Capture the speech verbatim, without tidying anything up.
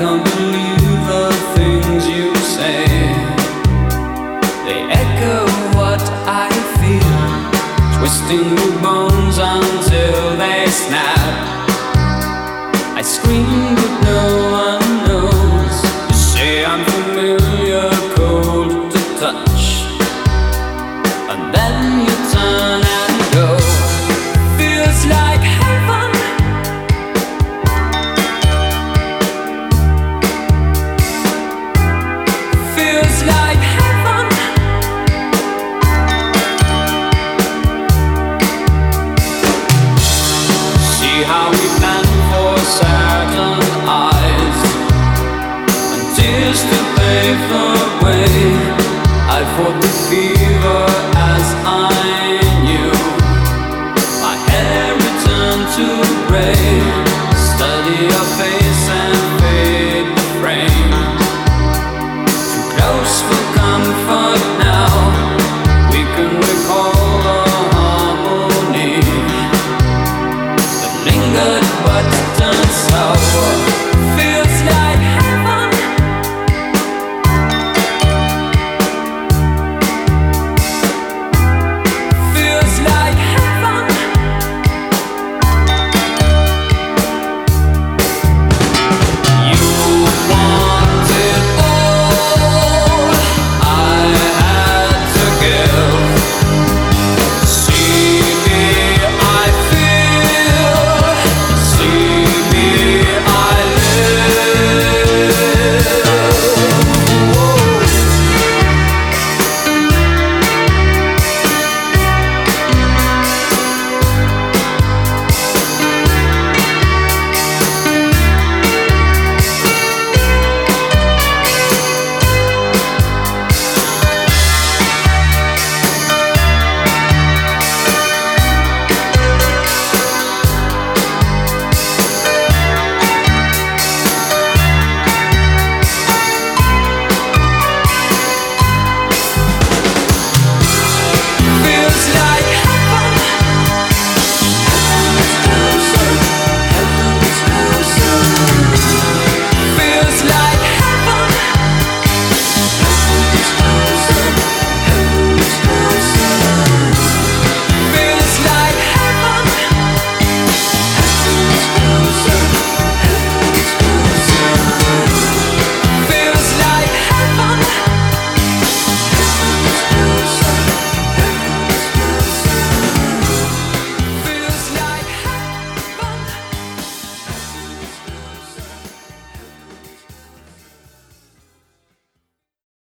can't believe the things you say. They echo what I feel, twisting the bones until they snap. I scream but no one knows. You say I'm familiar, cold to touch, and then you turn and go. Feels like heaven. Feels like heaven. See how we plan for certain eyes and tears to pave the way. I fought the fever as I knew. My hair returned to gray. Study your face and fade the frame. Too close for